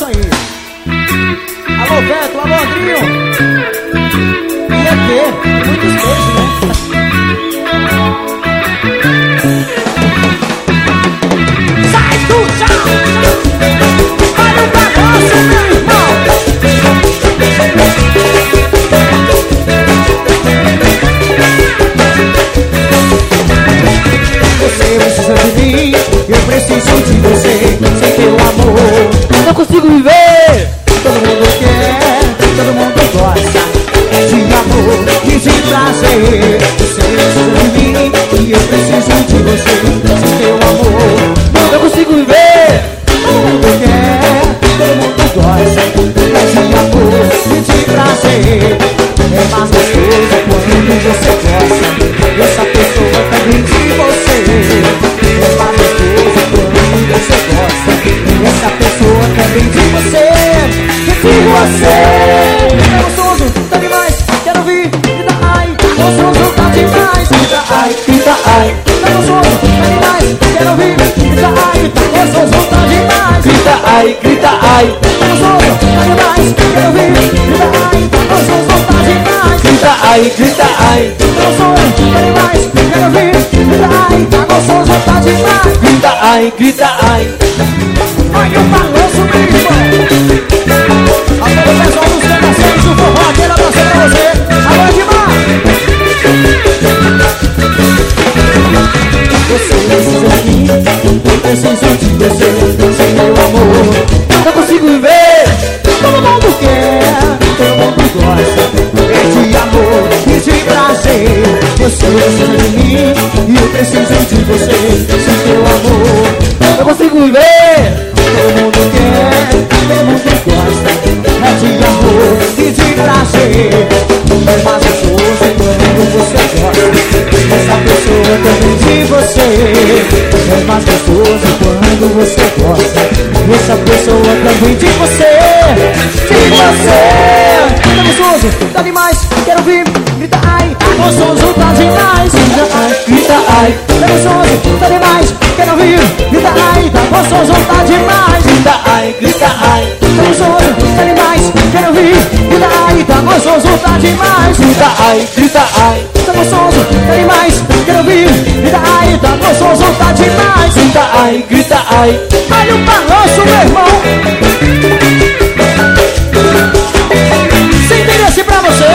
aí. Alô, Beto, alô, Andrinho. E é que? Muitos beijos, né? Sai do chão! Olha o balanço, meu irmão! Você precisa de mim, eu preciso de você. Sem teu amor, não consigo viver. todo mundo quer, todo mundo gosta de amor e de prazer. Você precisa de mim e eu preciso de você. Sem teu amor, Não consigo viver. todo mundo quer, todo mundo gosta de amor e de prazer. É mais gostoso quando você gosta dessa pessoa também de você. É mais gostoso quando você gosta dessa pessoa também de você. De você. É gostoso, tá demais, quero ouvir. Grita ai, gostoso, tá demais. Grita ai, grita ai. Tá gostoso, tá demais, quero ouvir. Grita ai, tá gostoso, tá demais. Grita ai, grita ai. Tá gostoso, tá demais, quero ouvir. Grita ai, tá gostoso, tá demais. Grita ai, grita ai. Tá gostoso, tá demais, quero ouvir. Grita ai, tá gostoso, tá demais. Grita ai, grita ai. Olha o balanço, meu irmão. Alô, pessoal dos canaceiros do forró, aquele abraço pra você. Alô, Edmar. Você precisa de mim, eu preciso de você. Sem meu amor, Não consigo viver. todo mundo quer, todo mundo gosta de amor e de prazer. Você precisa de mim e eu preciso de você. Sem teu amor, Não consigo viver. todo mundo quer, todo mundo gosta de amor e de prazer. É mais gostoso quando você gosta dessa pessoa também de você. É mais gostoso quando você gosta dessa pessoa também de você. De você. Tá gostoso, tá demais, quero ouvir. Grita ai, tá gostoso, tá demais. Grita ai, grita ai. Tá gostoso, tá demais, quero ouvir. Grita ai, tá gostoso, tá demais. Grita ai, grita ai. Tá gostoso, tá demais, quero ouvir. Grita ai, tá gostoso, tá demais. Grita ai, grita ai. Tá gostoso, tá demais, quero ouvir. Grita ai, tá gostoso, tá demais. Grita ai, grita ai. Olha o balanço, meu irmão. Sem interesse pra você.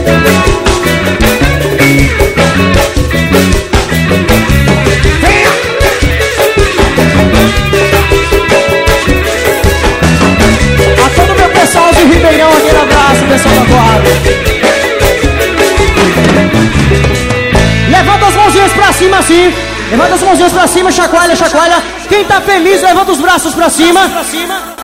Venha. A todo meu pessoal de Ribeirão, aquele abraço, pessoal da quadra. Levanta as mãozinhas pra cima assim. Levanta as mãozinhas pra cima, chacoalha, chacoalha. Quem tá feliz, levanta os braços pra cima.